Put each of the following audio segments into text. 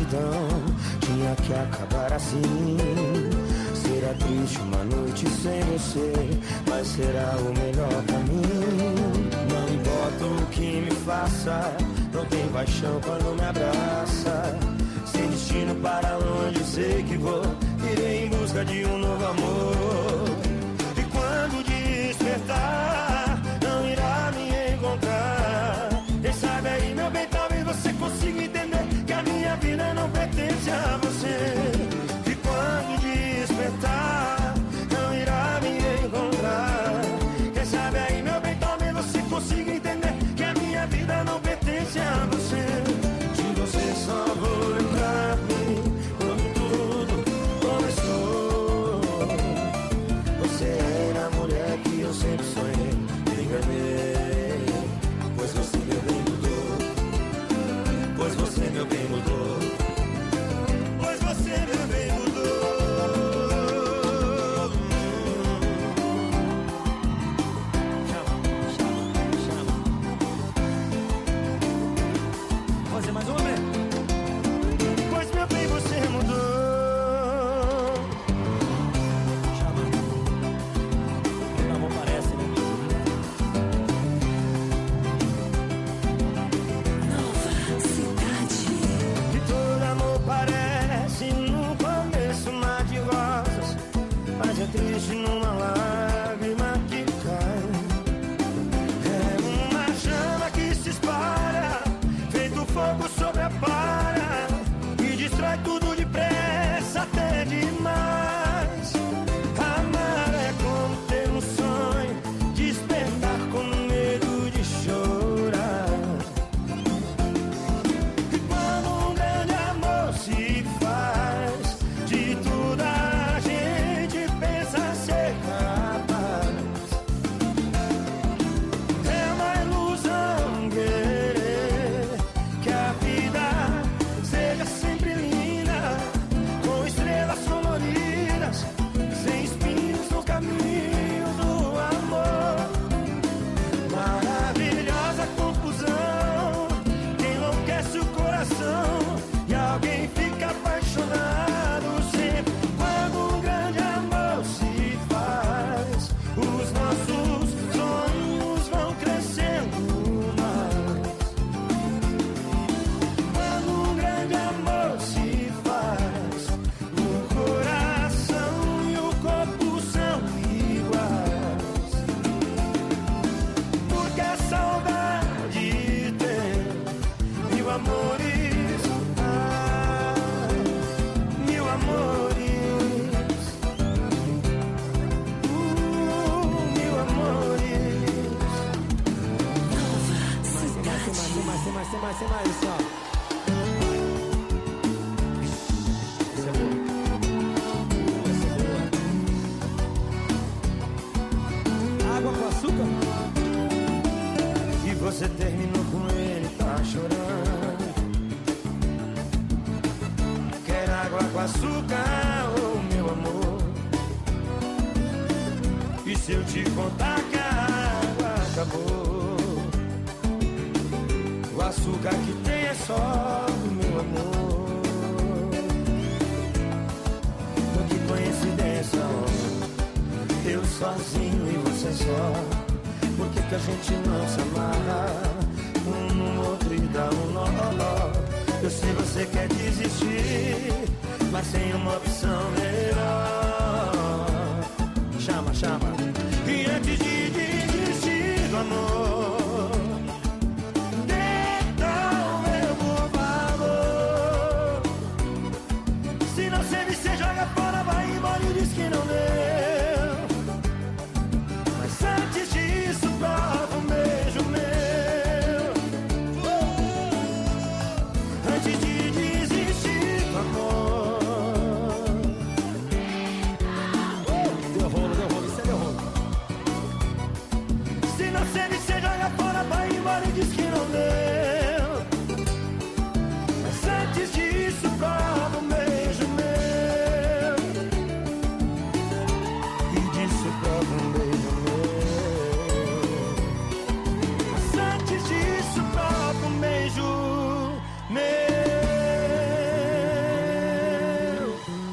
multidão. Tinha que acabar assim. Será triste uma noite sem você, mas será o melhor pra mim. Não importa o que me faça, não tem paixão quando me abraça. Sem destino para onde sei que vou, irei em busca de um novo amor. E quando despertar, não irá me encontrar. Quem sabe aí, meu bem, talvez você consiga entender que a minha vida não pertence a você. E quando despertar, não irá me encontrar. Quem sabe aí, meu bem, talvez você consiga entender que a minha vida não pertence a você. De você só vou lembrar quando tudo começou. Você era a mulher que eu sempre sonhei. Me enganei, pois você meu bem mudou. Pois você meu bem mudou. Pois você meu bem mudou. Fazer mais uma vez. Pois meu bem você mudou. Chama. Meu amor parece, né? Nova Cidade. Que todo amor parece no começo mar de rosas, mas é triste numa lágrima que cai. É uma chama que se espalha, feito fogo sobre a palha, e destrói tudo depressa até demais. Amar é como ter um sonho, despertar com medo de chorar. E quando um grande amor se faz, de tudo a gente pensa ser capaz. É uma ilusão querer que a vida seja sempre linda, com estrelas coloridas, sem espinhos no caminho do amor. Maravilhosa confusão que enlouquece o coração, e alguém fica apaixonado sempre. Quando um grande amor se faz, os nossos sonhos vão crescendo mais. Quando um grande amor se faz, o coração e o corpo são iguais. Porque a saudade tem mil amores, mil amores, mil amores. Nova Mais, ó. Essa é boa. Essa é boa. Água com açúcar. E você terminou com ele, tá chorando. Quer água com açúcar, oh meu amor? E se eu te contar que a água acabou? O açúcar que tem é só do meu amor. Que coincidência, eu sozinho e você só. Por que que a gente não se amarra um no outro e dá um nó? Eu sei você quer desistir, mas sem uma opção melhor. Chama, chama. E antes de desistir do amor, joga fora, vai embora e diz que não deu. Mas antes disso, prova um beijo meu. Antes de desistir do amor. Deu rolo, isso é deu rolo.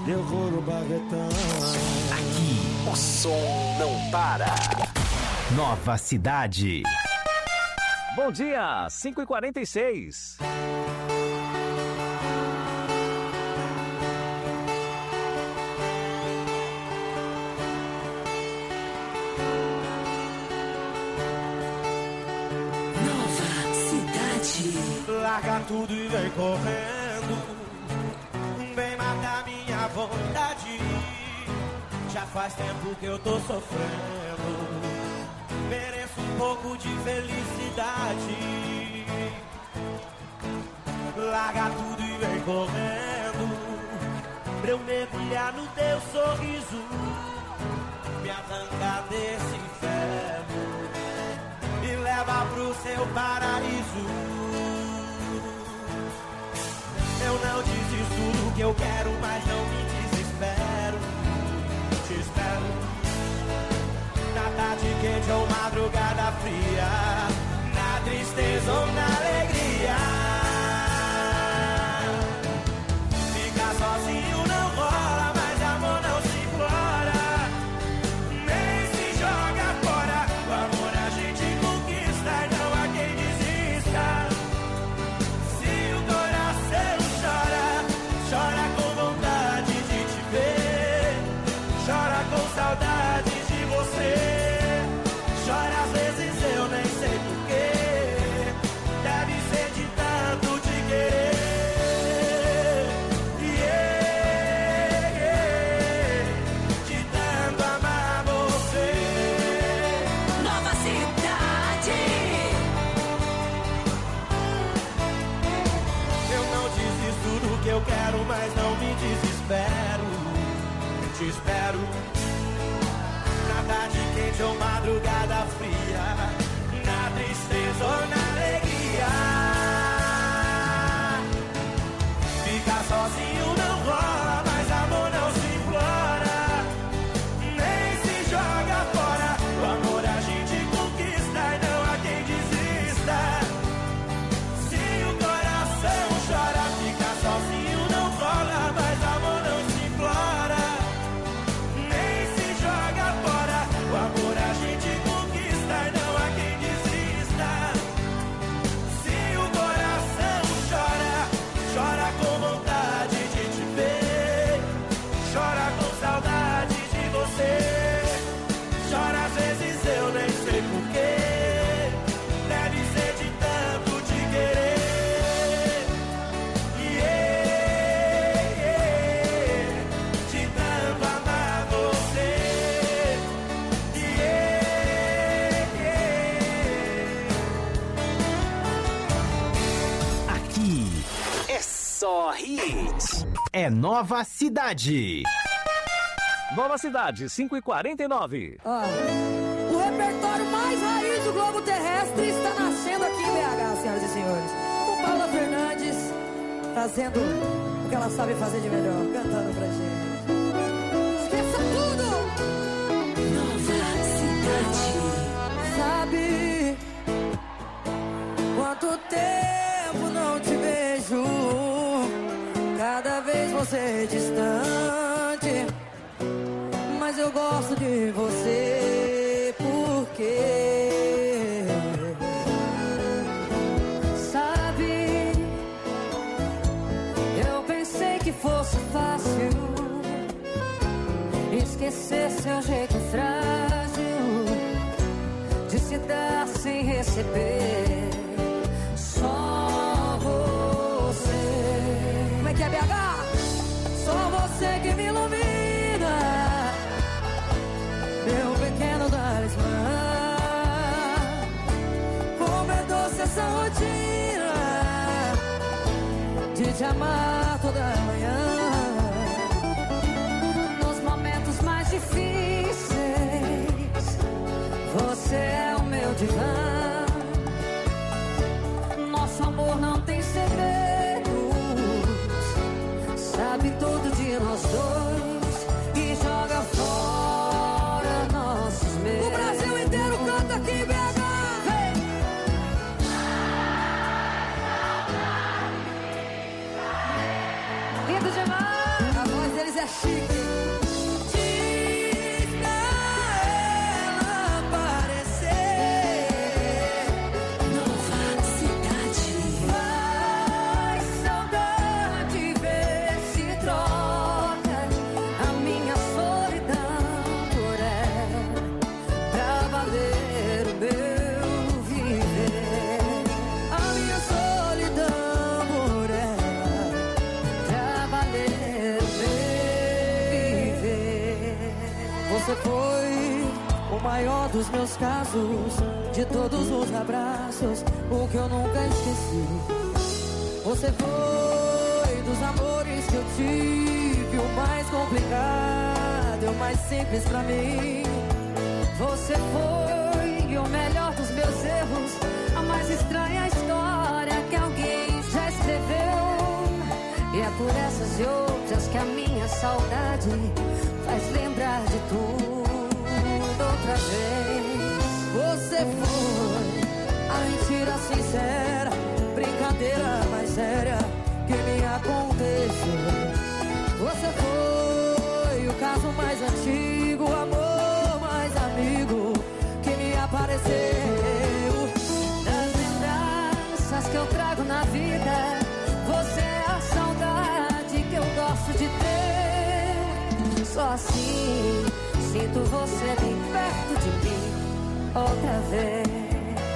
eu vou no Barretão. Aqui o som não para. Nova Cidade. Bom dia, 5h46. Nova Cidade. Larga tudo e vem correndo, vem matar minha vontade. Já faz tempo que eu tô sofrendo, mereço um pouco de felicidade. Larga tudo e vem correndo, pra eu mergulhar no teu sorriso, me arrancar desse inferno e leva pro seu paraíso. Eu não desisto do que eu quero, mas não me desespero. Te espero na tarde quente ou madrugada fria, na tristeza ou na alegria. Ficar sozinho não rola, mas amor não se implora, nem se joga fora. O amor a gente conquista e não há quem desista. Se o coração chora, chora com vontade de te ver, chora com saudade de você. Chora às vezes eu nem sei porquê, deve ser de tanto te querer. Yeah, yeah, de tanto amar você. Nova Cidade. Eu não desisto do que eu quero, mas não me desespero. Te espero na tarde quente ou madrugada fria, na tristeza ou na alegria. Ficar sozinho não rola, mas amor não se implora, nem se joga fora. O amor a gente conquista e não há quem desista. Se o coração chora, ficar sozinho não rola, mas amor não se implora, nem se joga fora. O amor a gente conquista e não há quem desista. Se o coração chora, chora com vontade de te ver, chora com saudade de você. Chora às vezes eu nem sei porquê, deve ser de tanto te querer. Yeah, yeah, de tanto amar você. Yeah, yeah. Aqui é só hit. É Nova Cidade. Nova Cidade, 5h49. O repertório mais raiz do globo terrestre está nascendo aqui em BH, senhoras e senhores. Com Paula Fernandes fazendo o que ela sabe fazer de melhor, cantando pra gente. Esqueça tudo! Nova Cidade. Sabe quanto tempo não te vejo? Cada vez você é distante, mas eu gosto de você porque sabe, eu pensei que fosse fácil esquecer seu jeito frágil de se dar sem receber. Só você. Como é que é, BH? Só você que me ilumina, meu pequeno talismã. Como é doce essa rotina de te amar toda manhã. Nos momentos mais difíceis, você é o meu divã. Nosso amor não tem segredos, sabe tudo de nós dois e joga fora nossos medos. O Brasil inteiro canta aqui, BH. Lindo demais. A voz deles é chique. Diz pra ela aparecer. Nova cidade. Faz saudade ver se troca a minha solidão por ela, pra valer o meu viver. A minha solidão por ela, pra valer o meu viver. Você foi o maior dos meus casos, de todos os abraços, o que eu nunca esqueci. Você foi dos amores que eu tive, o mais complicado e o mais simples pra mim. Você foi o melhor dos meus erros, a mais estranha história que alguém já escreveu. E é por essas e outras que a minha saudade faz lembrar de tudo outra vez. Você foi a mentira sincera, brincadeira mais séria que me aconteceu. Você foi o caso mais antigo, o amor mais amigo que me apareceu. Das lembranças que eu trago na vida, você é a saudade que eu gosto de ter. Só assim sinto você bem perto de mim outra vez.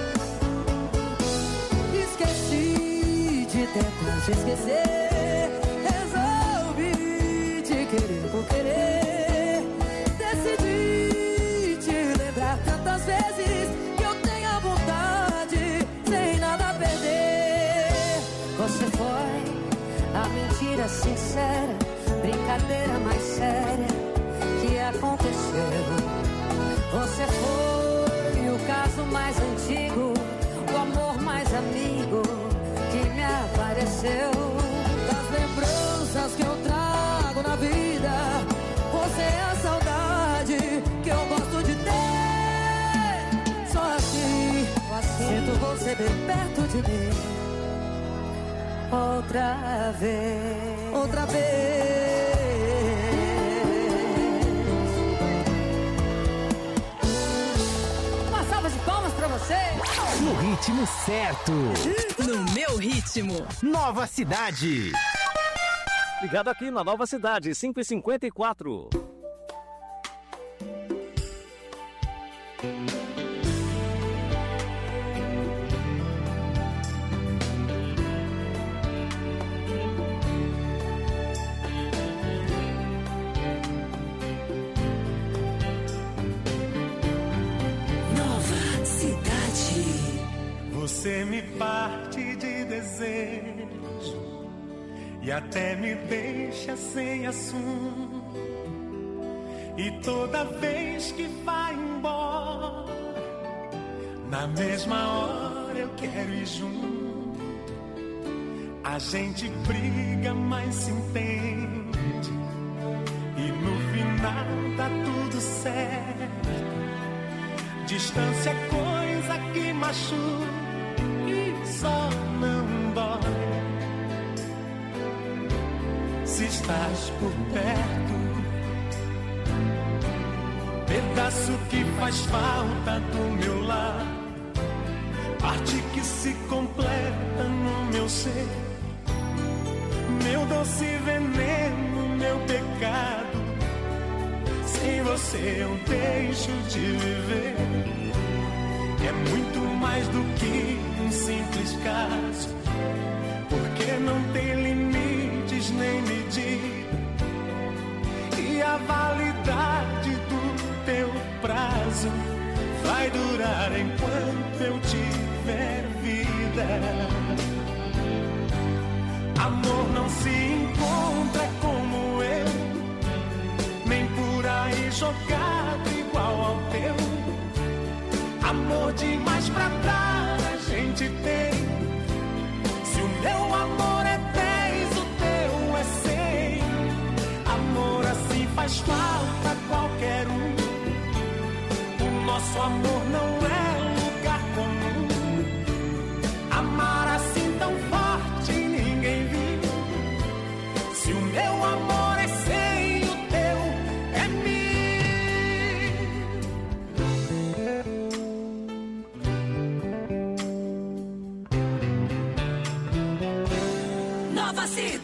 Esqueci de tentar te esquecer, resolvi te querer por querer. Decidi te lembrar tantas vezes que eu tenho a vontade, sem nada a perder. Você foi a mentira sincera, brincadeira mais séria que aconteceu. Você foi o caso mais antigo, o amor mais amigo que me apareceu. Das lembranças que eu trago na vida, você é a saudade que eu gosto de ter. Só assim sinto você bem perto de mim outra vez. Outra vez. Uma salva de palmas pra você. No ritmo certo. No meu ritmo. Nova Cidade. Ligado aqui na Nova Cidade, 5h54. Nova cidade. Você me parte de desejo e até me deixa sem assunto. E toda vez que vai embora, na mesma hora eu quero ir junto. A gente briga, mas se entende, e no final tá tudo certo. Distância é coisa que machuca e só não dói se estás por perto. Pedaço que faz falta do meu lar, parte que se completa no meu ser. Meu doce veneno, meu pecado, sem você eu deixo de viver. É muito mais do que um simples caso, porque não tem limites nem medida, e a validade do teu prazo vai durar enquanto eu tiver vida. Amor não se encontra como eu, nem por aí jogado igual ao teu. Amor demais pra dar a gente tem. Se o meu amor é 10, o teu é 100. Amor assim faz falta a qualquer um. O nosso amor não é lugar comum. Amar assim tão forte ninguém viu. Se o meu amor é 100, Nova Cidade.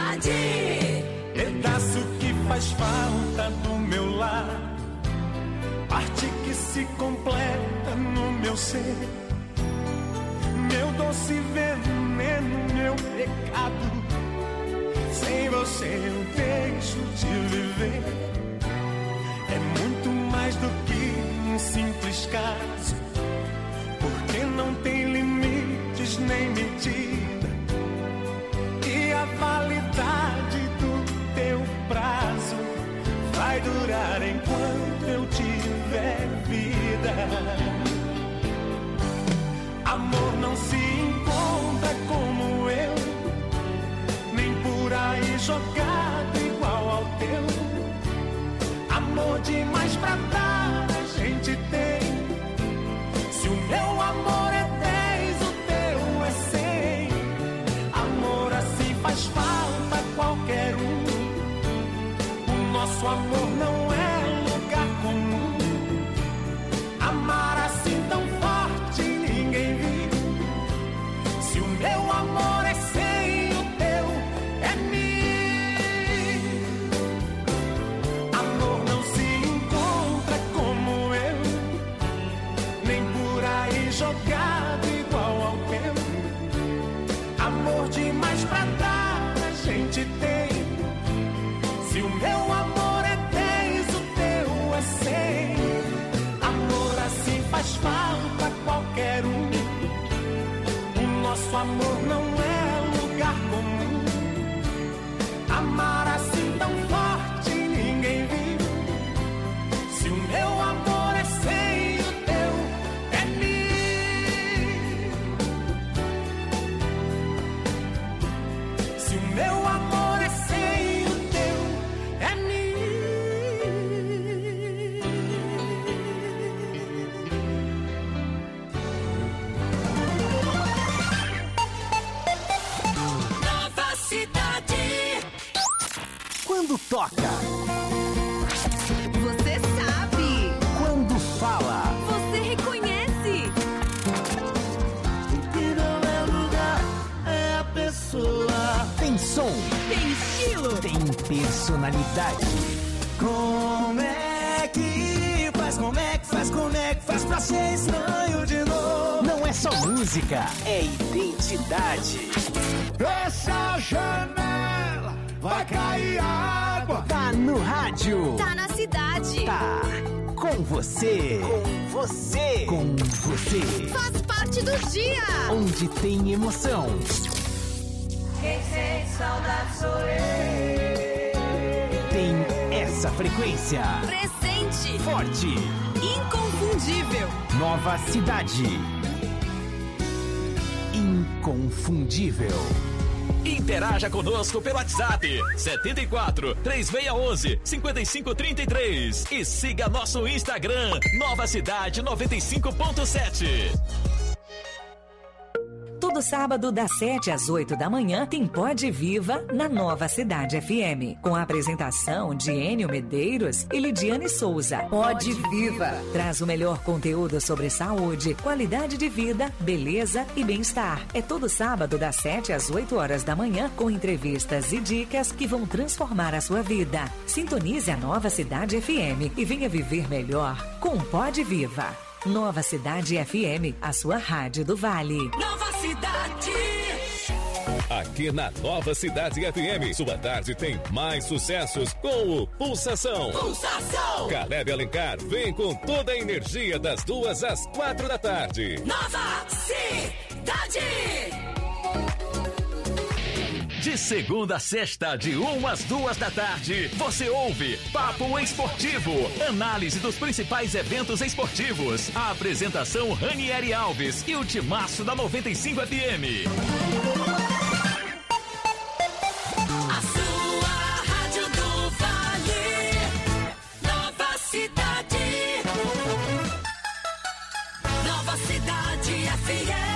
Pedaço que faz falta no meu lar, parte que se completa no meu ser. Meu doce veneno, meu pecado. Sem você eu deixo de viver. É muito mais do que um simples caso, porque não tem limites nem medida. E a validade do teu prazo vai durar enquanto eu tiver vida. Amor não se encontra como eu, nem por aí jogado igual ao teu. Amor demais pra dar a gente tem. Se o meu amor é 10, o teu é 100. Amor assim faz falta qualquer um. O nosso amor não é lugar comum. Amar assim tão forte ninguém viu. Se o meu amor é 100, o teu é 1000. Amor não se encontra como eu, nem por aí jogado igual ao teu. Amor demais pra dar a gente tem. Se o meu amor é 10, o teu é 100. Amor assim faz falta qualquer um. O nosso amor não é lugar comum. Amar assim tão forte ninguém viu. Se o meu amor é 100, o teu é 1000. Se o meu amor é 100, o teu é 1000. Nova Cidade. Quando toca, Você sabe, quando fala, você reconhece. Que não é lugar, é a pessoa. tem som, Tem estilo. tem personalidade. Como é que faz, como é que faz, como é que faz pra ser estranho de novo? Não é só música, é identidade. Fecha a janela, vai cair água. Tá no rádio, Tá na cidade. tá com você, com você, com você. Faz parte do dia. Onde tem emoção, Quem sente saudade sou eu. tem essa frequência. Presente. Forte, Inconfundível. Nova Cidade. Inconfundível. Interaja conosco pelo WhatsApp 74 3611 5533 e siga nosso Instagram Nova Cidade 95.7. Todo sábado, das 7 às 8 da manhã, tem Pode Viva na Nova Cidade FM. Com a apresentação de Enio Medeiros e Lidiane Souza. Pode Viva traz o melhor conteúdo sobre saúde, qualidade de vida, beleza e bem-estar. É todo sábado, das 7 às 8 horas da manhã, com entrevistas e dicas que vão transformar a sua vida. Sintonize a Nova Cidade FM e venha viver melhor com Pode Viva. Nova Cidade FM, a sua rádio do Vale. Nova Cidade. Aqui na Nova Cidade FM, sua tarde tem mais sucessos com o Pulsação. Pulsação. Caleb Alencar vem com toda a energia das 2 às 4 da tarde. Nova Cidade. De segunda a sexta, de 1 às 2 da tarde, você ouve Papo Esportivo, análise dos principais eventos esportivos. A apresentação Ranieri Alves e o timaço da 95 FM. A sua rádio do Vale. Nova Cidade. Nova Cidade FM.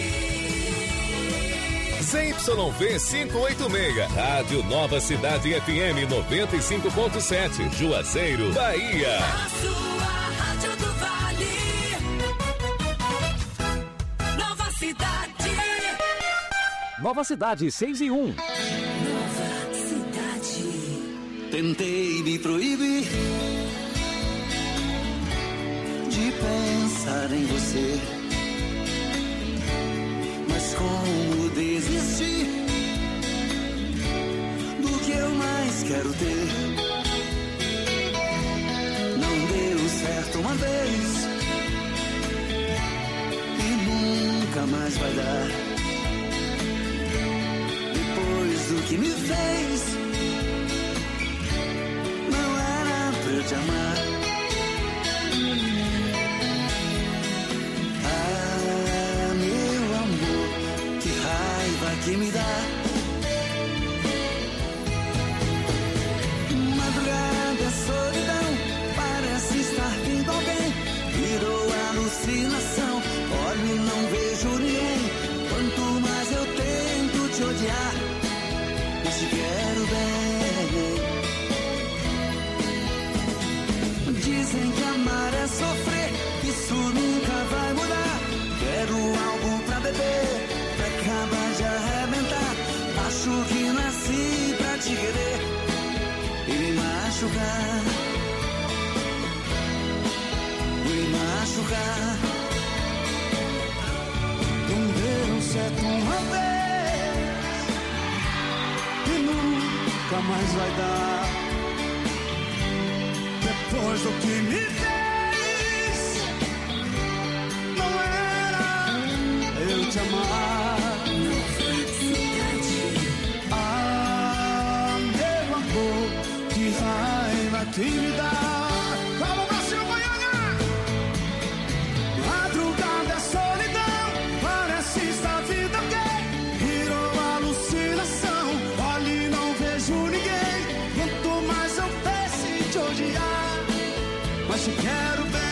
ZYV 586, Rádio Nova Cidade FM 95.7, Juazeiro, Bahia. A sua rádio do Vale. Nova Cidade. Nova Cidade 6 e 1. Nova Cidade. Tentei me proibir de pensar em você, mas como desistir do que eu mais quero ter? Não deu certo uma vez e nunca mais vai dar. Depois do que me fez, não era pra eu te amar. Ah, meu amor, que raiva que me dá. Madrugada, solidão, parece estar vindo alguém. Virou alucinação, olho e não vejo ninguém. Quanto mais eu tento te odiar, mas te quero bem. Dizem que amar é sofrer, isso nunca vai mudar. Quero algo pra beber, pra acabar de arrebentar. Acho que nasci pra te querer e me machucar. E me machucar. Não deu certo uma vez e nunca mais vai dar. Depois do que me fez, não era eu te amar. Ah, meu amor, que raiva que me dá. Vamos, Brasil, Goiânia! Madrugada é solidão, parece estar vindo alguém. Virou alucinação, olho e não vejo ninguém. Quanto mais eu penso em te odiar, mas te quero bem.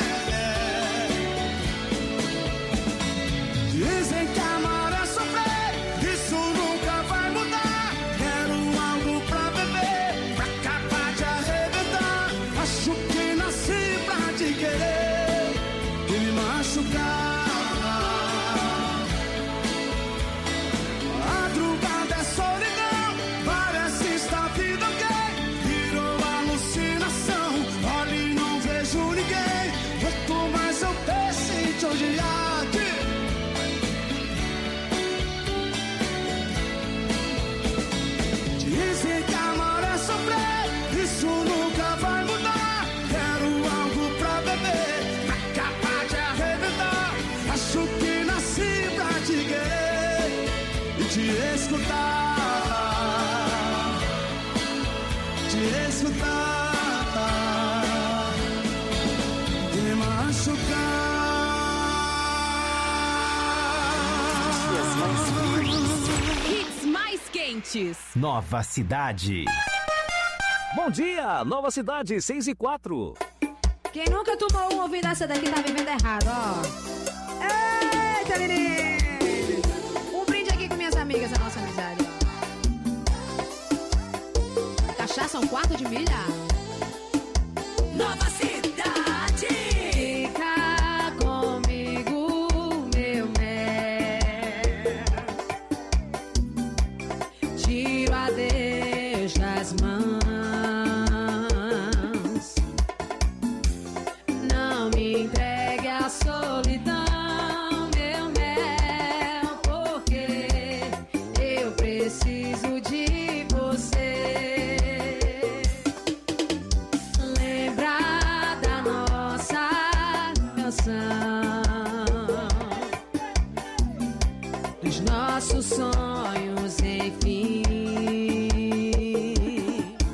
Dizem que amar é sofrer, isso nunca vai mudar. Quero algo pra beber, pra acabar de arrebentar. Acho que nasci pra te querer e me machucar. Madrugada é solidão, parece estar vindo alguém. Virou alucinação, olho e não vejo ninguém. Quanto mais eu penso em te odiar, dizem que amar é sofrer, isso nunca vai mudar. Quero algo pra beber, pra acabar de arrebentar. Acho que nasci pra te querer e te escutar. Te escutar e me machucar. Hits mais quentes. Nova Cidade. Bom dia, Nova Cidade 6 e 4. Quem nunca tomou um ouvido dessa daqui tá vivendo errado, ó. Eita, menino! Um brinde aqui com minhas amigas, a nossa amizade. Cachaça, um quarto de milha. Nova Cidade. Fica comigo, meu mel. Tiro a Deus das mãos. Não me entregue à solidão, meu mel, porque eu preciso de você. Lembrar da nossa canção, dos nossos sonhos, enfim.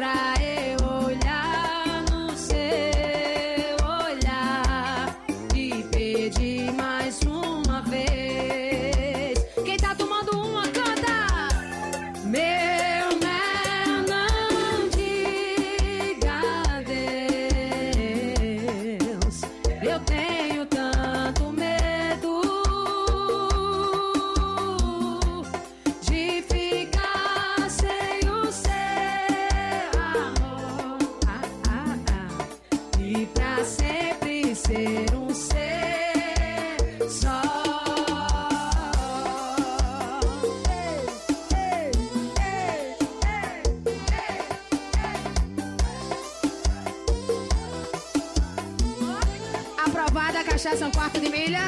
pra eu olhar no seu olhar e pedir mais uma vez. Quem tá tomando uma, canta! Meu mel, não diga adeus. Eu tenho tanto medo de ficar sem o seu amor. E pra sempre ser um ser só. Aprovada a cachaça um quarto de milha.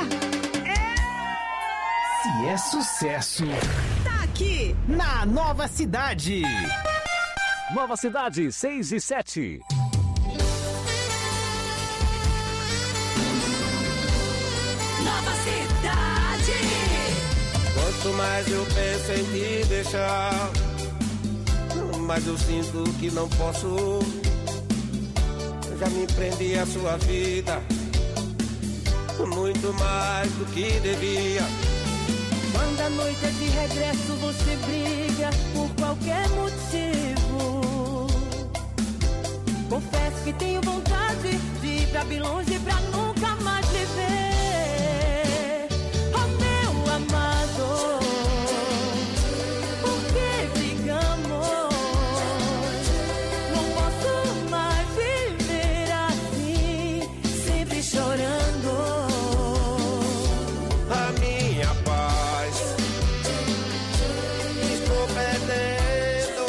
Se é sucesso, Tá aqui. na Nova Cidade. Nova Cidade, 6 e 7. Nova Cidade. Quanto mais eu penso em te deixar, mais eu sinto que não posso. Eu já me prendi à sua vida, muito mais do que devia. Quando a noite é de regresso, você briga por qualquer motivo. Confesso que tenho vontade de ir pra bem longe pra nunca mais lhe ver. Oh, meu amado, por que brigamos? Não posso mais viver assim, sempre chorando. A minha paz estou perdendo.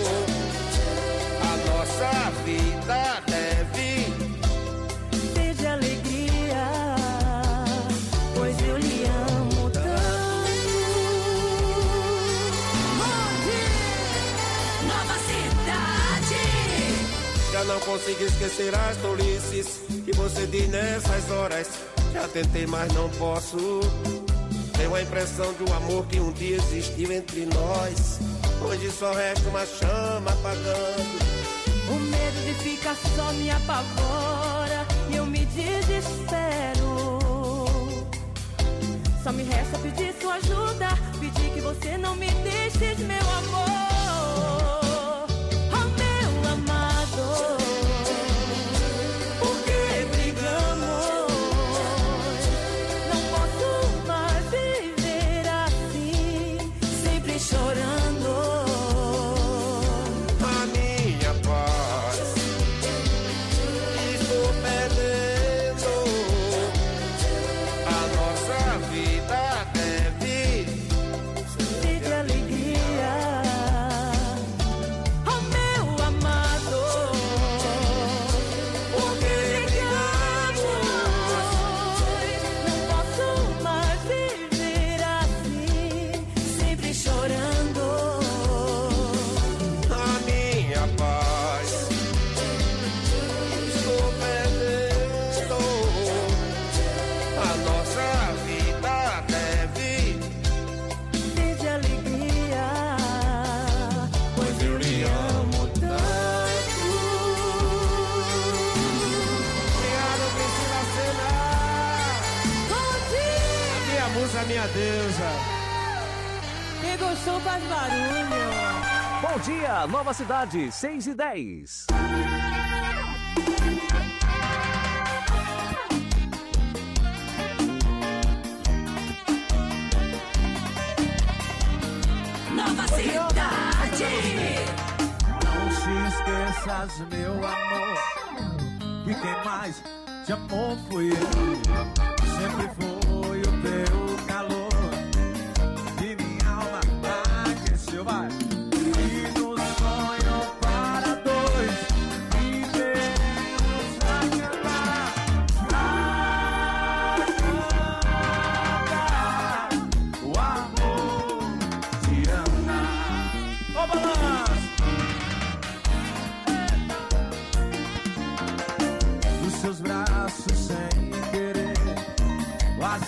A nossa vida deve Ser de alegria, pois eu lhe amo tanto. Nova Cidade. Já não consigo esquecer as tolices que você diz nessas horas. Já tentei, mas não posso. Tenho a impressão de um amor que um dia existiu entre nós. Hoje só resta uma chama apagando. O medo de ficar só me apavora e eu me desespero. Só me resta pedir sua ajuda, pedir que você não me deixe, meu amor. Oh, meu amado, por que brigamos? Não posso mais viver assim, sempre chorando. A minha paz estou perdendo. A nossa vida deve Ser de alegria, oh meu amado, porque brigamos. Não posso mais viver assim, sempre chorando. a minha paz. Estou perdendo. A nossa vida deve Ser de alegria, pois eu lhe amo tanto. Obrigado, Priscila Senna. Bom dia! Minha musa, minha deusa. Quem gostou faz barulho. Bom dia, Nova Cidade, 6 e 10. Nova Cidade. Não se esqueças, meu amor, que quem mais te amou fui eu. Sempre foi o teu calor e minha alma aqueceu, vai. E no sonho para dois viveremos a cantar. O amor te ama. Ô, balanço! Dos seus braços sem querer, quase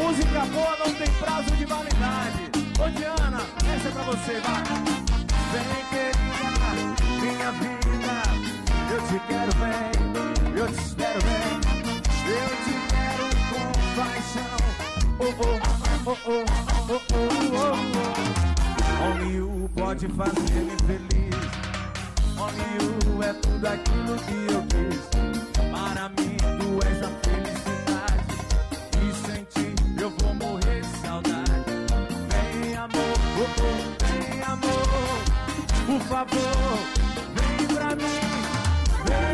Música boa não tem prazo de validade. Ô Diana, essa é pra você, vai. Vem querida, minha vida, eu te quero bem, eu te espero bem, eu te quero com paixão. Oh, oh, oh, oh, oh, oh, oh, oh. Only you pode fazer-me feliz. Only you é tudo aquilo que eu quis. Para mim tu és a felicidade, e sem ti eu vou morrer de saudade. Vem amor, oh, oh, vem amor, por favor, vem pra mim. Vem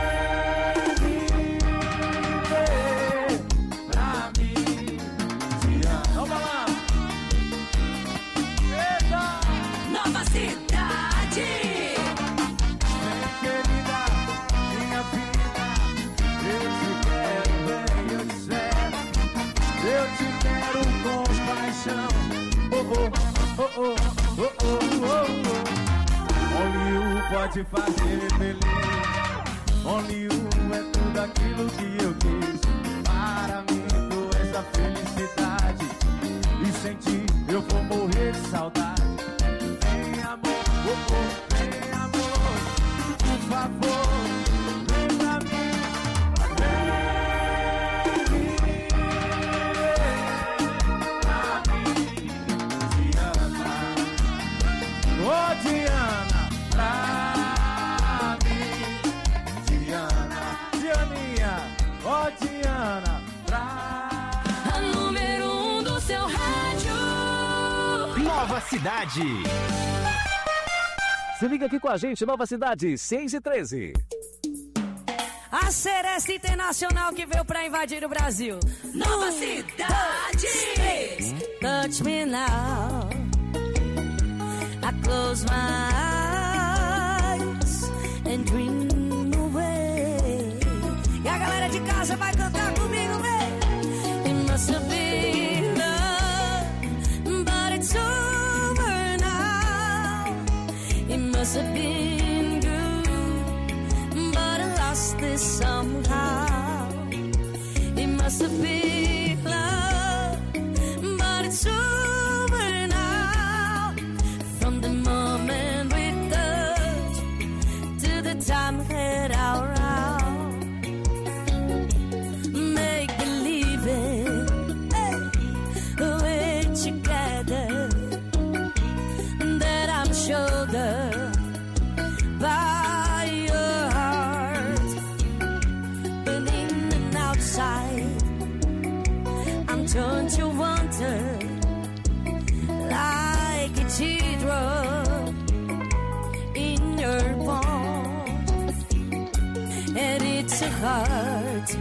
pra mim, te amo. Vamos lá. Eita! Nova Cidade. Vem querida, minha vida, eu te quero bem, eu te espero, eu te quero com paixão. Oh, oh, oh, oh, oh, oh, oh, oh. Only you pode fazer feliz. Only you é tudo aquilo que eu quis. Para mim tu és a felicidade, e sem ti eu vou morrer de saudade. Vem amor, oh, oh, vem amor, por favor, vem pra mim. Vem pra mim, Diana. Ô Diana, pra mim, Diana. Dianinha, ô Diana, pra A número 1 do seu rádio. Nova Cidade. Se liga aqui com a gente, Nova Cidade, 6h13. A Seresta Internacional que veio pra invadir o Brasil. Nova Cidade. Touch me now. I close my eyes and dream away. E a galera de casa vai cantar comigo, vem. It must have been love, but it's over now. It must have been good, but I lost this somehow. It must have been love, but it's over now. From the moment we touch to the time we head out round. Make believe it, hey, we're together. That I'm shouldered by your heart. But in and outside, I'm torn to wonder, like a teardrop in your palm. And it's a heart,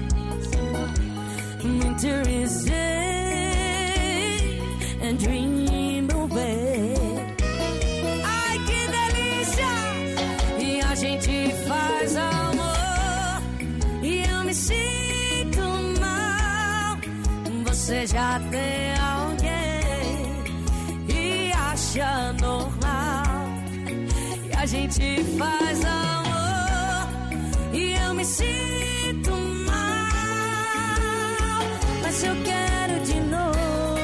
winter is in, and dream away. Ai, que delícia! E a gente faz amor, e eu me sinto mal. Você já tem alguém e acha normal. E a gente faz amor, e eu me sinto mal. Mas eu quero de novo.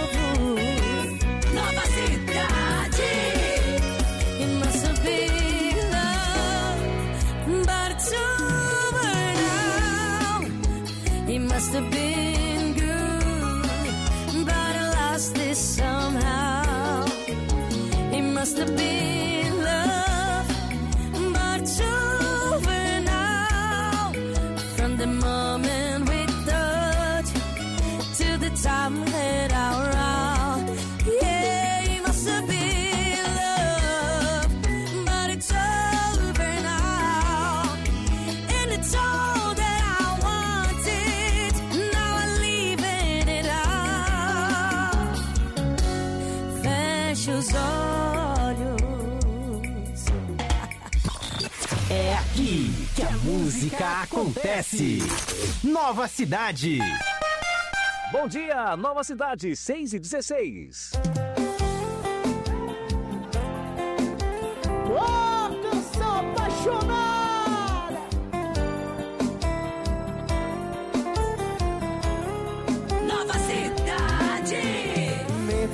Nova Cidade. It must have been love, but it's over now. It must have been good, but I lost this somehow. It must have been love, but it's over now. From the moment we touch to the time we head out round. Yeah, it must have been love, but it's over now. And it's all that I wanted, now I'm leaving it out. Feche os olhos. É aqui que a música acontece. Nova Cidade. Bom dia, Nova Cidade, 6h16. Oh, canção apaixonada! Nova Cidade.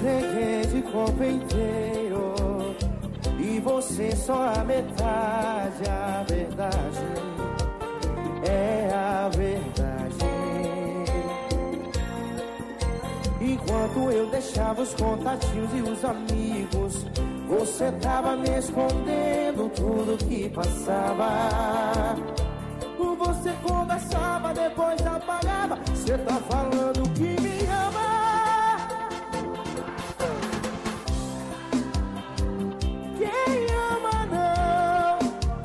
entreguei de corpo inteiro e você só a metade. A verdade é a verdade. Enquanto eu deixava os contatinhos e os amigos, você tava me escondendo tudo que passava. Você conversava, depois apagava. Você tá falando que me ama. Quem ama não,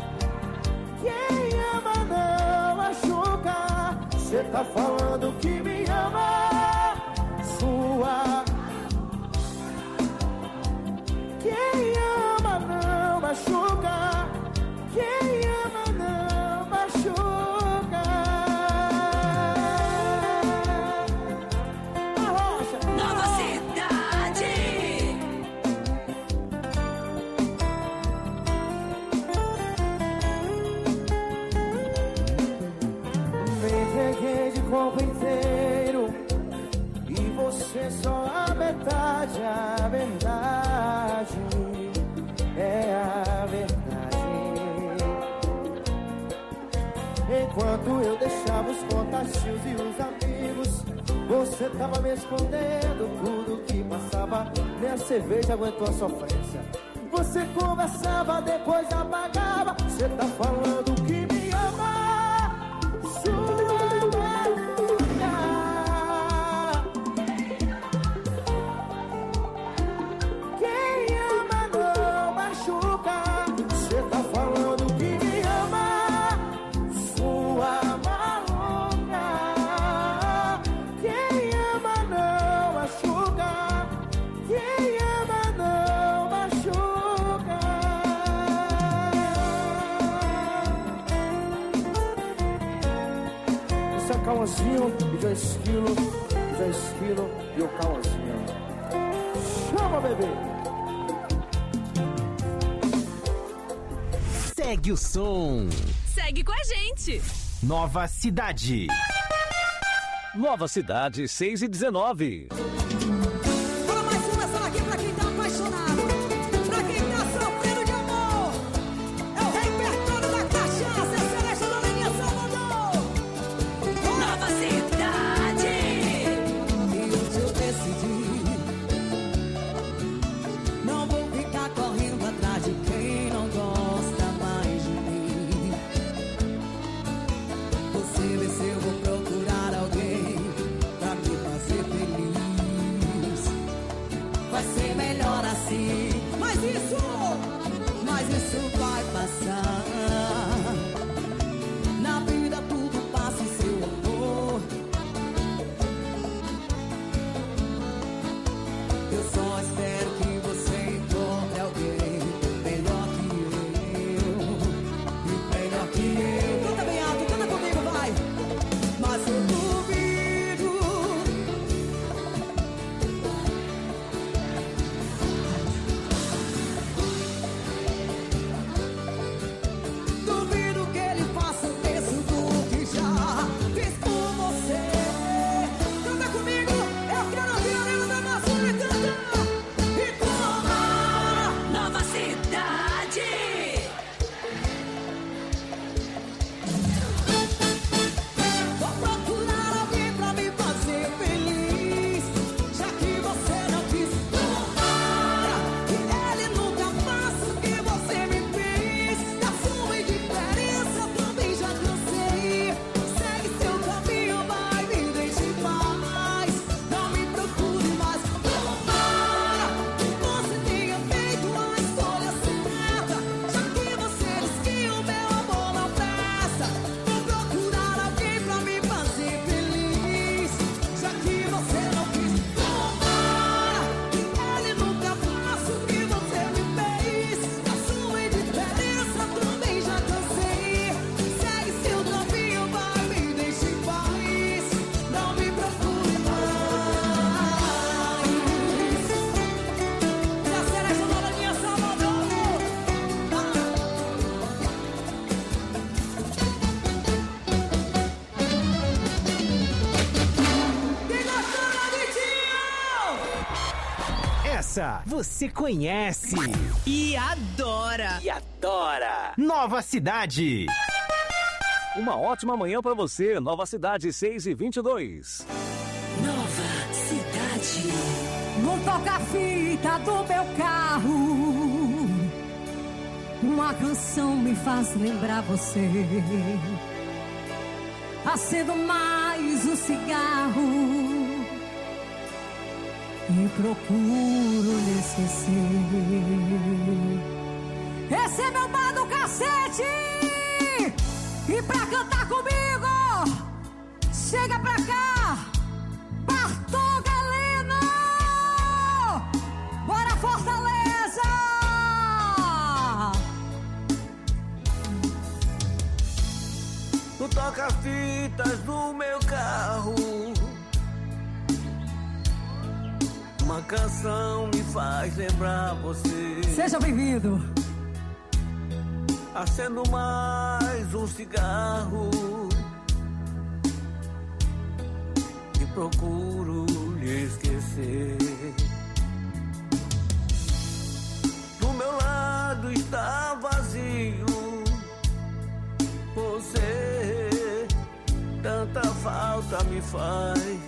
quem ama não machuca. Você tá falando que me ama. Sua. Quem ama não machuca. Quem ama não machuca. Corpo inteiro e você só a metade. A verdade é a verdade. Enquanto eu deixava os contatinhos e os amigos, você tava me escondendo tudo que passava. Nem a cerveja aguentou a sofrência. Você conversava, depois apagava. Você tá falando que me ama. Cauãzinho e já esquilo e o Cauãzinho. Chama, bebê! Segue o som. Segue com a gente. Nova Cidade. Nova Cidade, 6h19. Fala mais uma, essa aqui pra quem tá apaixonado. Pra quem tá sofrendo de amor. É o repertório da cachaça. É Celeste da Linha Salvador. Nova Cidade. E hoje eu decidi, não vou ficar correndo atrás de quem não gosta mais de mim. Você vê se eu vou procurar alguém pra me fazer feliz. Vai ser melhor assim, mas isso vai passar. Na vida tudo passa e seu amor. Eu só espero que você encontre alguém melhor que eu. E melhor que eu. Canta bem alto, canta comigo, vai. Mas eu duvido. essa você conhece E adora. Nova Cidade. Uma ótima manhã pra você, Nova Cidade 6h22. Nova Cidade. No toca-fita do meu carro, uma canção me faz lembrar você. Acendo mais um cigarro e procuro lhe esquecer. Esse é meu bar do cacete. E pra cantar comigo, chega pra cá, Bartô Galeno! Bora Fortaleza! No toca-fitas do meu carro, uma canção me faz lembrar você. Seja bem-vindo. Acendo mais um cigarro e procuro lhe esquecer. Do meu lado está vazio, você tanta falta me faz,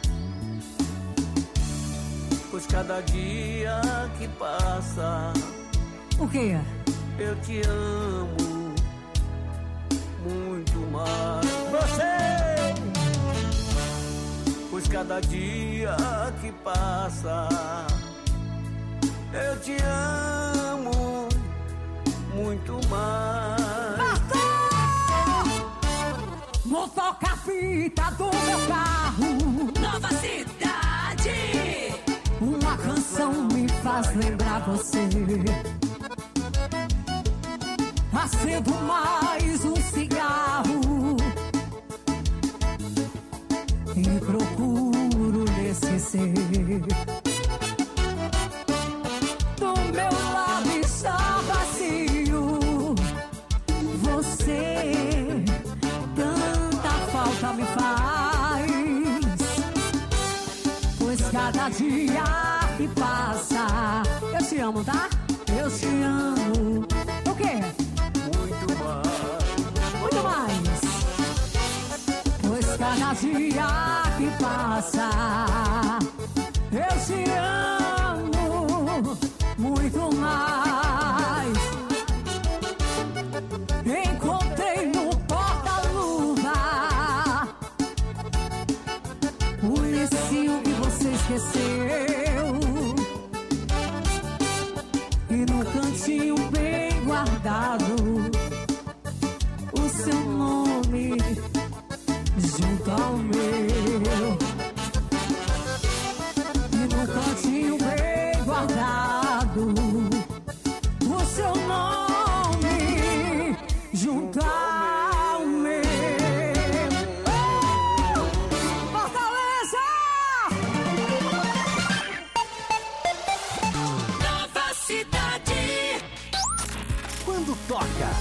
pois cada dia que passa, o quê? Eu te amo muito mais. Você! Pois cada dia que passa, eu te amo muito mais. No toca-fita do meu carro, Nova Cidade. uma canção me faz lembrar você. Acendo mais um cigarro e procuro lhe esquecer. Do meu lado está vazio, você tanta falta me faz, pois cada dia que passa, eu te amo, tá? Eu te amo. O quê? Muito mais. Pois cada dia que passa, eu te amo muito mais. Encontrei no porta-luva o licinho que você esqueceu, e no cantinho bem guardado o seu nome junto ao meu, e no cantinho bem guardado o seu nome junto ao meu. Oh! Fortaleza! Nova Cidade. Quando toca,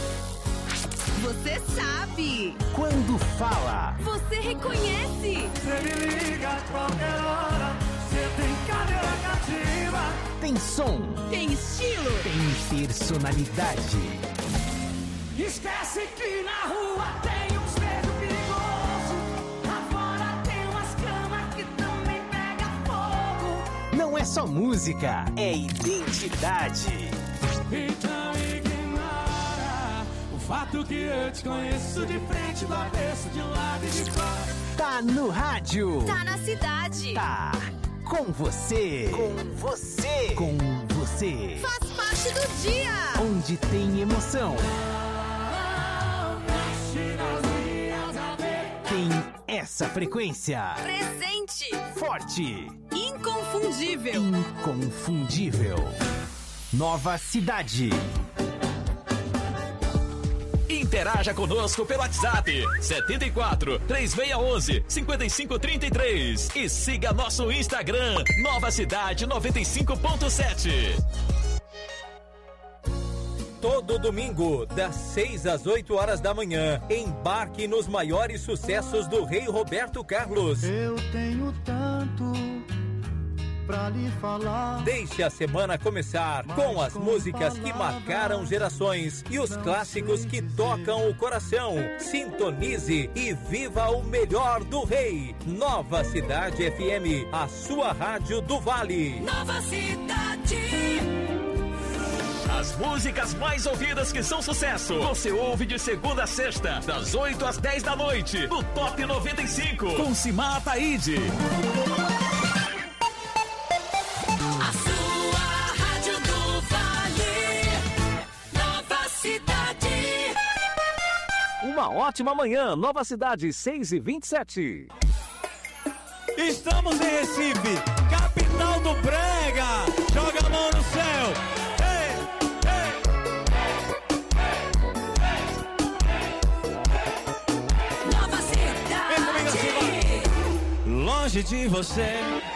Você sabe. quando fala, Você reconhece. Você me liga a qualquer hora, você tem cadeira cativa. tem som, Tem estilo. tem personalidade. Esquece que na rua tem uns beijos perigosos, lá fora tem umas camas que também pega fogo. Não é só música, é identidade. Então ignora o fato que eu te conheço de frente, do avesso, de lado e de fora. Tá no rádio. Tá na cidade. Tá com você. Com você. Com você. Faz parte do dia. Onde tem emoção. Tem essa frequência. Presente. Forte. Inconfundível. Inconfundível. Nova Cidade. Interaja conosco pelo WhatsApp 74 3611 5533 e siga nosso Instagram Nova Cidade 95.7. Todo domingo, das 6 às 8 horas da manhã, embarque nos maiores sucessos do Rei Roberto Carlos. Eu tenho tanto pra lhe falar. Deixe a semana começar com as músicas que marcaram gerações e os clássicos que tocam o coração. Sintonize e viva o melhor do Rei. Nova Cidade FM, a sua rádio do Vale. Nova Cidade. As músicas mais ouvidas que são sucesso, você ouve de segunda a sexta, das 8 às 10 da noite, no Top 95, com Simar Ataíde. A sua rádio do Vale. Nova Cidade. Uma ótima manhã, Nova Cidade, 6h27. Estamos em Recife, capital do Brega. Joga a mão no céu. Longe de você,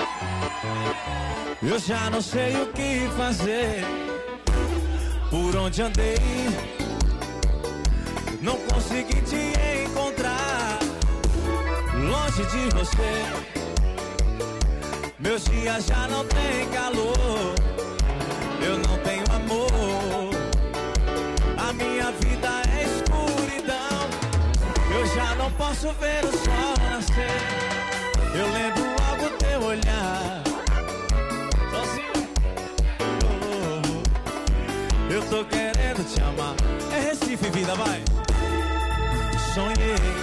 eu já não sei o que fazer. Por onde andei, não consegui te encontrar. Longe de você, meus dias já não têm calor. Eu não tenho amor, a minha vida é escuridão. Eu já não posso ver o sol nascer. Eu lembro logo teu olhar. Sozinho, eu tô querendo te amar. É Recife, vida, vai. Sonhei,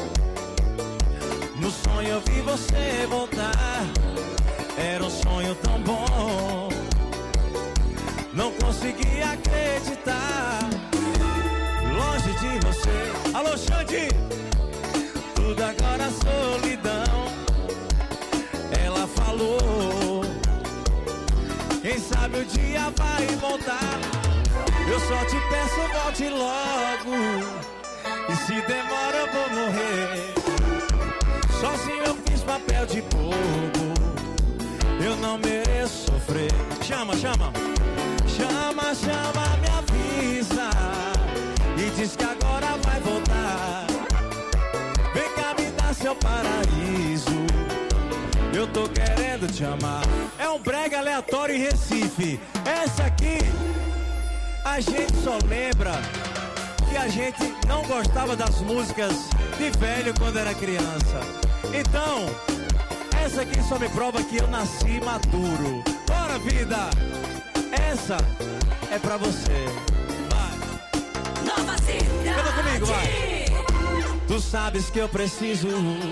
no sonho eu vi você voltar. Era um sonho tão bom, não consegui acreditar. Longe de você. Alô, Xande. Tudo agora solidão. Ela falou, quem sabe o dia vai voltar. Eu só te peço, volte logo. E se demora eu vou morrer. Sozinho eu fiz papel de bobo. Eu não mereço sofrer. Chama, chama. Chama, chama, me avisa. E diz que agora vai voltar. Vem cá, me dá seu paraíso. Eu tô querendo te amar. É um brega aleatório em Recife. Essa aqui a gente só lembra que a gente não gostava das músicas de velho quando era criança. Então, essa aqui só me prova que eu nasci maduro. Bora, vida! Essa é pra você. Vai! Nova Cidade. Canta comigo, vai! Tu sabes que eu preciso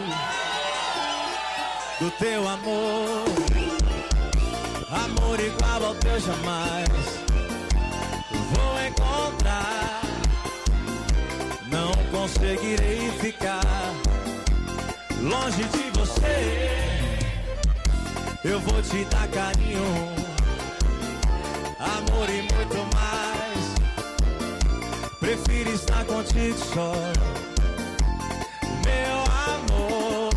do teu amor, amor igual ao teu jamais vou encontrar. Não conseguirei ficar longe de você. Eu vou te dar carinho, amor e muito mais. Prefiro estar contigo só, meu amor.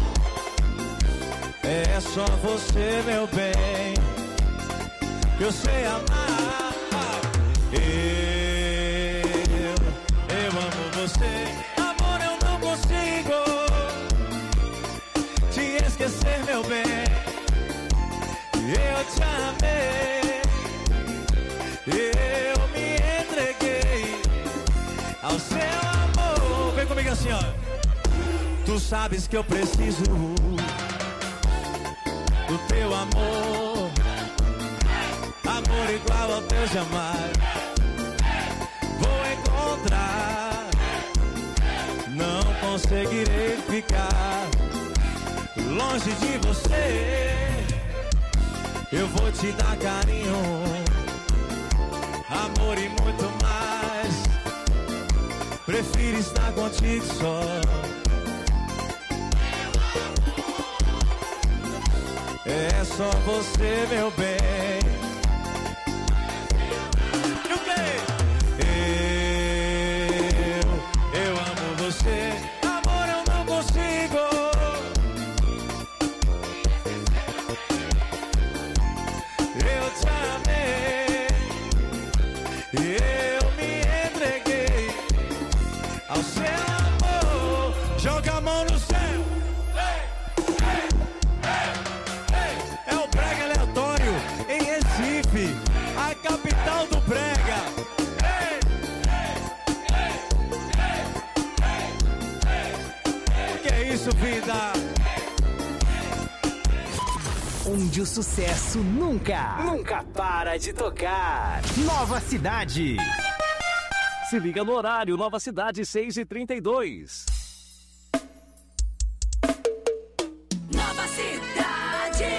É só você, meu bem, que eu sei amar. Eu amo você. Amor, eu não consigo te esquecer, meu bem. Eu te amei, eu me entreguei ao seu amor. Vem comigo assim, ó. Tu sabes que eu preciso do teu amor, amor igual ao teu jamais vou encontrar. Não conseguirei ficar longe de você. Eu vou te dar carinho, amor e muito mais. Prefiro estar contigo só. É só você, meu bem. E o quê? Eu amo você. Amor, eu não consigo. Eu te amei. Eu me entreguei ao seu amor. Joga a mão no céu. onde o sucesso nunca para de tocar. Nova Cidade. Se liga no horário, Nova Cidade, 6h32. Nova Cidade.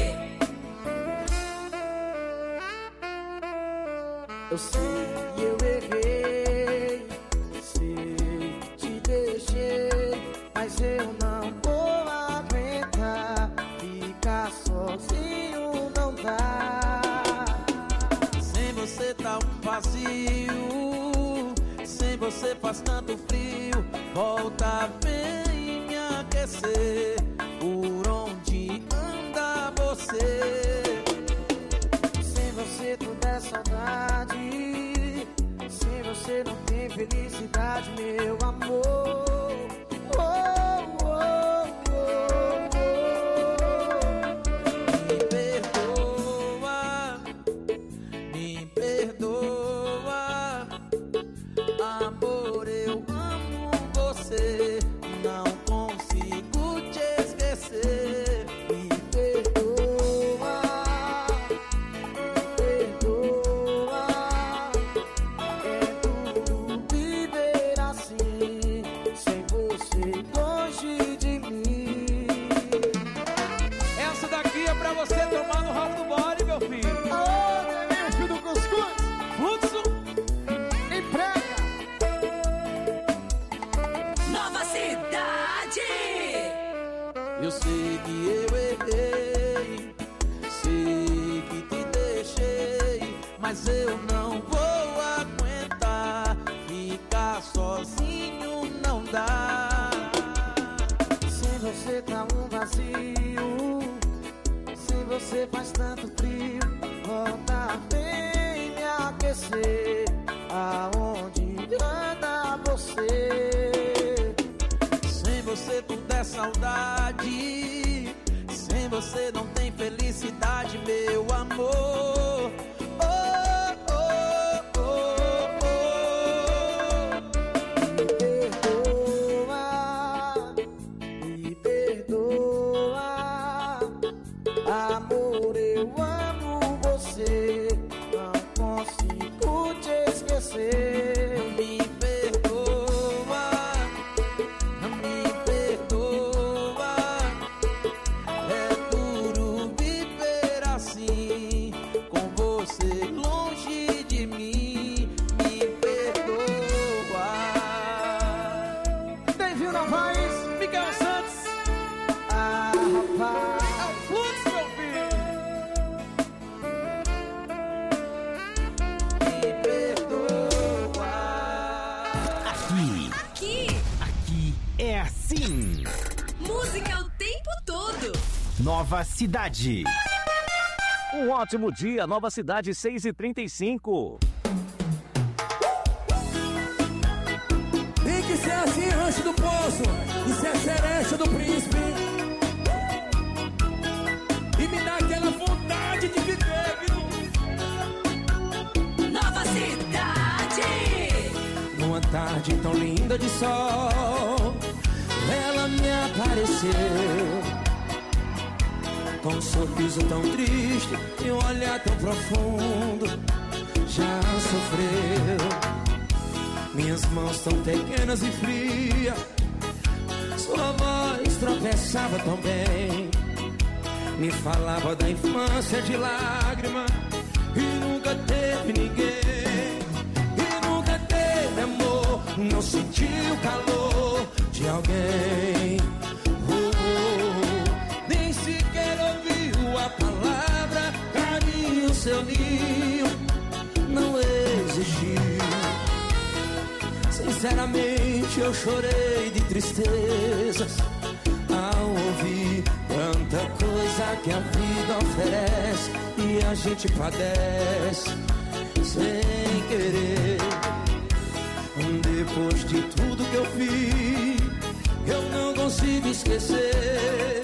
Eu sei, eu errei, sei, te deixei, mas eu não vou aguentar, ficar sozinho não dá. Sem você tá um vazio, sem você faz tanto frio, volta bem me aquecer, por onde anda você? Sem você tudo é saudade, sem você não tem felicidade, meu amor. Me perdoa, amor, eu amo você, não consigo te esquecer. Me perdoa, é duro viver assim, sem você longe de mim. Essa daqui é pra você tomar no rabo do bode, meu filho. Meu filho do cuscuz, fluxo e prega. Nova Cidade. Eu sei que eu errei, sei que te deixei, mas eu não vou aguentar, ficar sozinho não dá. Sem você tá um vazio, sem você faz tanto frio, volta bem me aquecer, aonde anda você? Sem você tudo é saudade, sem você não tem felicidade, meu amor. Me perdoa, amor, eu amo você, não consigo te esquecer. Me perdoa, é duro viver assim, com você longe de mim. Me perdoa. Bem-vindo ao país, Miguel Santos. Ah, rapaz, é o fluxo, meu filho. Me perdoa. Aqui é assim. Música o tempo todo. Nova Cidade. Um ótimo dia, Nova Cidade, 6h35. Tem que ser assim, Rancho do Poço. Isso é cereja do príncipe. E me dá aquela vontade de viver, viu? Nova Cidade. Numa tarde tão linda de sol, ela me apareceu, com um sorriso tão triste e um olhar tão profundo. Já sofreu, minhas mãos tão pequenas e frias, sua voz tropeçava tão bem, me falava da infância de lágrima, e nunca teve ninguém, e nunca teve amor, não sentiu o calor de alguém. Nem sequer ouviu a palavra carinho, seu ninho não existiu. Sinceramente eu chorei de tristezas ao ouvir tanta coisa que a vida oferece e a gente padece sem querer. Depois de tudo que eu fiz, eu não consigo esquecer.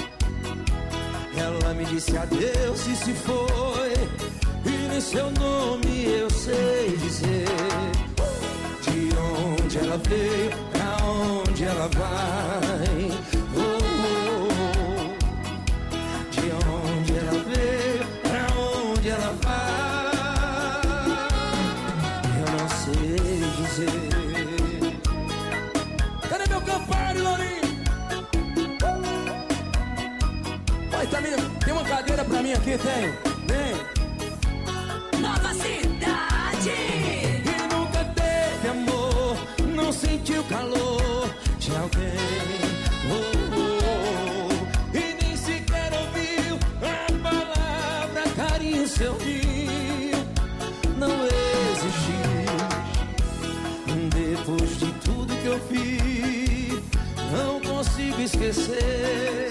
Ela me disse adeus e se foi, e nem seu nome eu sei dizer. De onde ela veio, pra onde ela vai, oh, oh, oh. De Mas também tem uma cadeira pra mim aqui, tem. Vem. Nova Cidade. E nunca teve amor, não sentiu calor de alguém. E nem sequer ouviu a palavra carinho, seu rio. Não existiu. Depois de tudo que eu fiz, não consigo esquecer.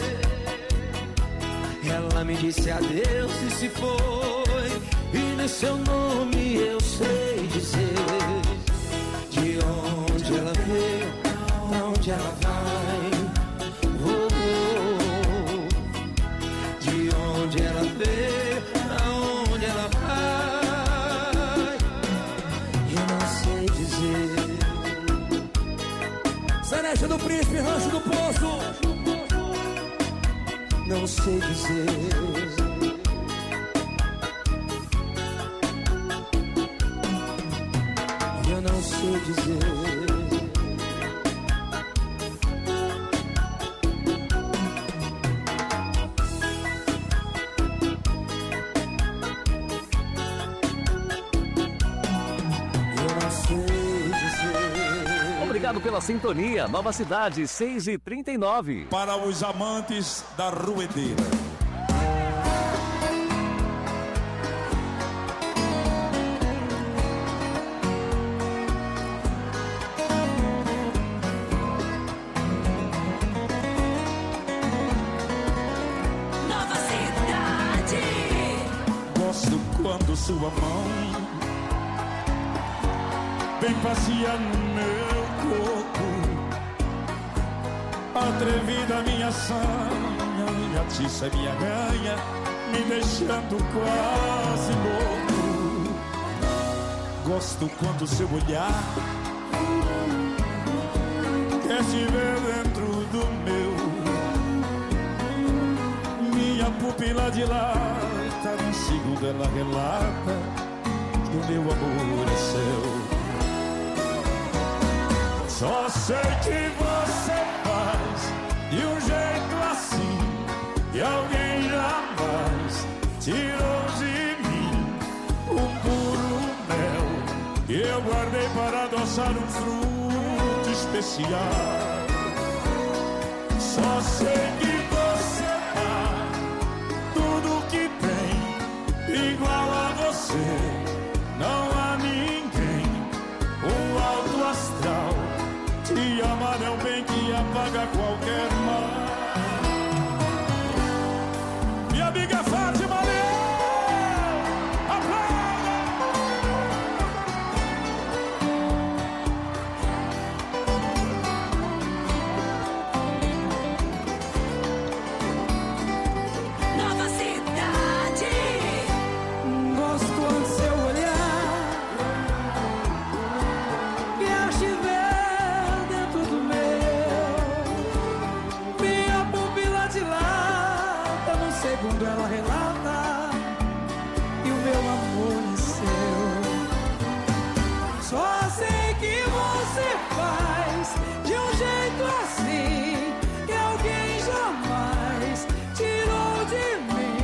Ela me disse adeus e se foi. E nem seu nome eu sei dizer. De onde ela veio, pra onde ela vai. De onde ela veio, pra onde ela vai. Eu não sei dizer. Sanecha do Príncipe, Rancho do Poço. Não sei dizer. Eu não sei dizer. Obrigado pela sintonia. Nova Cidade, 6h39. Para os amantes da ruedeira. Nova Cidade. Gosto quando sua mão vem passear no meu corpo. Atrevida minha sanha, minha atiça, minha ganha, me deixando quase louco. Gosto quando seu olhar quer se ver dentro do meu. Minha pupila dilata, num segundo ela relata que o meu amor é seu. Só sei que você faz de um jeito assim que alguém jamais tirou de mim um puro mel que eu guardei para adoçar um fruto especial. Só sei que você dá tudo que tem igual a você. Não há ninguém, um alto astral. Te amar é o bem que apaga qualquer mal. Minha amiga Fátima Leão, aplauda! Nova Cidade. Gosto do seu olhar, quer te ver dentro do meu. Minha pupila dilata, num segundo ela relata que o meu amor é seu. Só sei que você faz